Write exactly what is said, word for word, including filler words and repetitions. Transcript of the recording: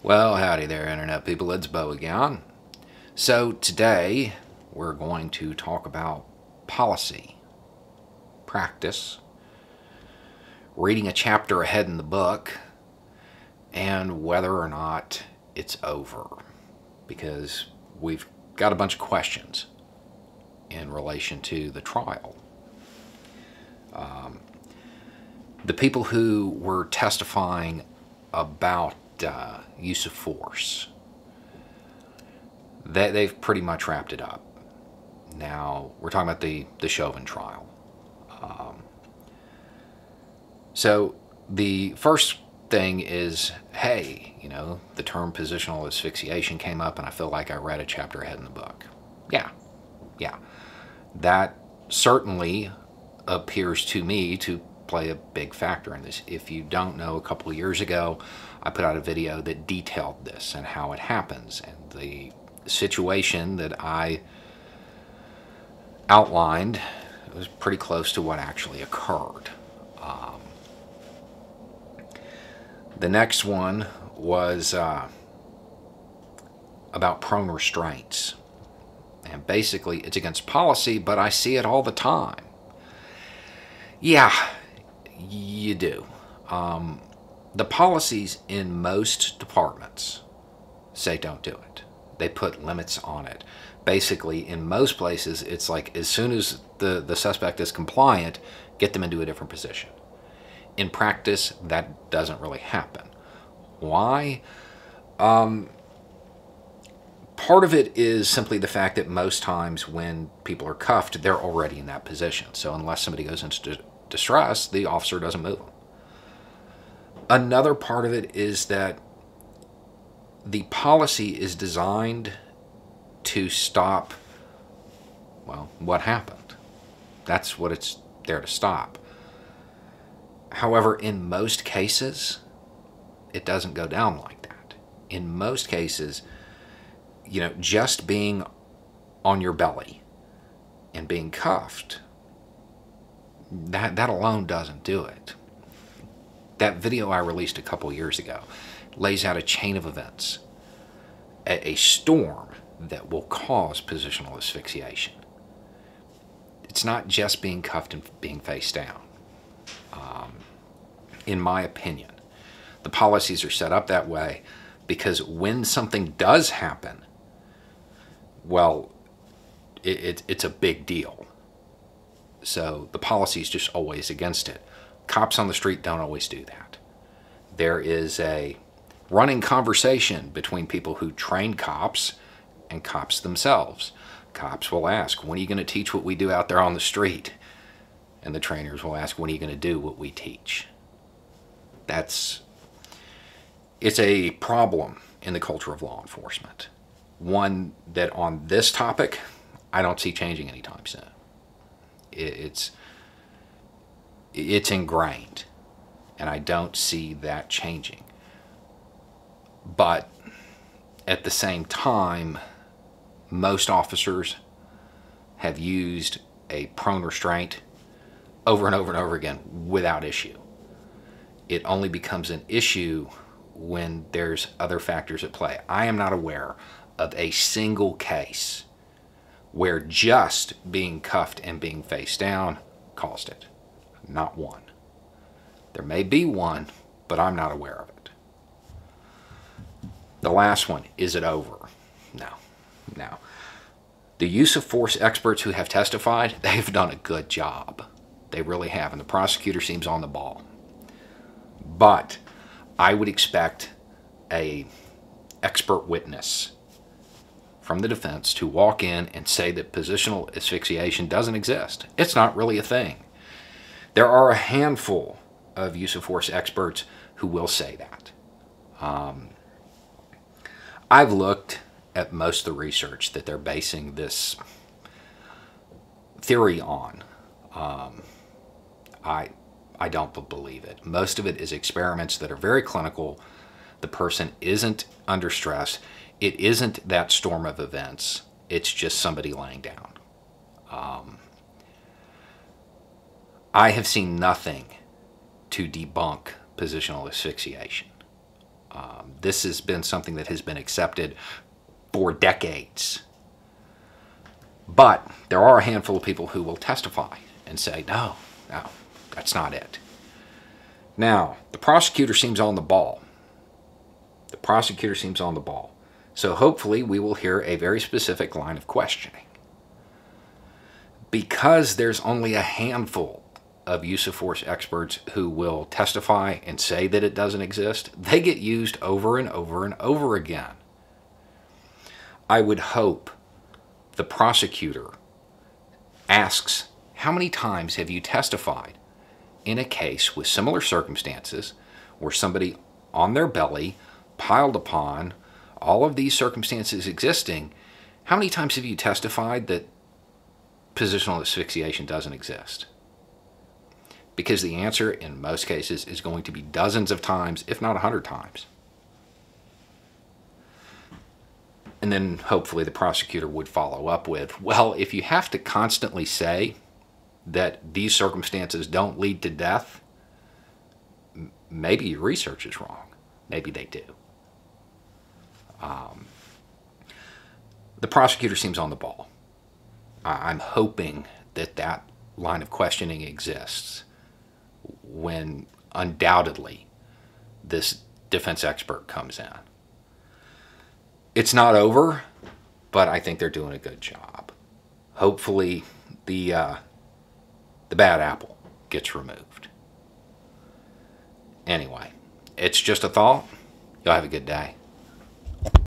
Well, howdy there, Internet people. It's Bo again. So, today we're going to talk about policy, practice, reading a chapter ahead in the book, and whether or not it's over. Because we've got a bunch of questions in relation to the trial. Um, the people who were testifying about uh, use of force, they, they've pretty much wrapped it up. Now, we're talking about the, the Chauvin trial. Um, so, the first thing is, hey, you know, the term positional asphyxiation came up and I feel like I read a chapter ahead in the book. Yeah, yeah. That certainly appears to me to play a big factor in this. If you don't know, a couple of years ago, I put out a video that detailed this and how it happens. And the situation that I outlined was pretty close to what actually occurred. Um, the next one was uh, about prone restraints. And basically, it's against policy, but I see it all the time. Yeah, you do. Um, the policies in most departments say don't do it. They put limits on it. Basically, in most places, it's like as soon as the, the suspect is compliant, get them into a different position. In practice, that doesn't really happen. Why? Um, part of it is simply the fact that most times when people are cuffed, they're already in that position. So unless somebody goes into distress, the officer doesn't move them. Another part of it is that the policy is designed to stop, well, what happened. That's what it's there to stop. However, in most cases, it doesn't go down like that. In most cases, you know, just being on your belly and being cuffed, that, that alone doesn't do it. That video I released a couple years ago lays out a chain of events, a, a storm that will cause positional asphyxiation. It's not just being cuffed and being face down. Um, in my opinion, the policies are set up that way because when something does happen, well, it, it, it's a big deal. So the policy is just always against it. Cops on the street don't always do that. There is a running conversation between people who train cops and cops themselves. Cops will ask, when are you going to teach what we do out there on the street? And the trainers will ask, when are you going to do what we teach? That's, it's a problem in the culture of law enforcement. One that on this topic, I don't see changing anytime soon. It's, it's ingrained, and I don't see that changing. But at the same time, most officers have used a prone restraint over and over and over again without issue. It only becomes an issue when there's other factors at play. I am not aware of a single case where just being cuffed and being face down caused it. Not one. There may be one, but I'm not aware of it. The last one, is it over? No, no. The use of force experts who have testified, they've done a good job. They really have, and the prosecutor seems on the ball. But I would expect a expert witness from the defense to walk in and say that positional asphyxiation doesn't exist. It's not really a thing. There are a handful of use of force experts who will say that. Um, I've looked at most of the research that they're basing this theory on. Um, I, I don't believe it. Most of it is experiments that are very clinical. The person isn't under stress. It isn't that storm of events. It's just somebody laying down. Um, I have seen nothing to debunk positional asphyxiation. Um, this has been something that has been accepted for decades. But there are a handful of people who will testify and say, no, no, that's not it. Now, the prosecutor seems on the ball. The prosecutor seems on the ball. So hopefully we will hear a very specific line of questioning. Because there's only a handful of use of force experts who will testify and say that it doesn't exist, they get used over and over and over again. I would hope the prosecutor asks, how many times have you testified in a case with similar circumstances where somebody on their belly, piled upon, all of these circumstances existing, how many times have you testified that positional asphyxiation doesn't exist? Because the answer in most cases is going to be dozens of times, if not a hundred times. And then hopefully the prosecutor would follow up with, well, if you have to constantly say that these circumstances don't lead to death, maybe your research is wrong. Maybe they do. Um, the prosecutor seems on the ball. I'm hoping that that line of questioning exists when undoubtedly this defense expert comes in. It's not over, but I think they're doing a good job. Hopefully the, uh, the bad apple gets removed. Anyway, it's just a thought. Y'all have a good day.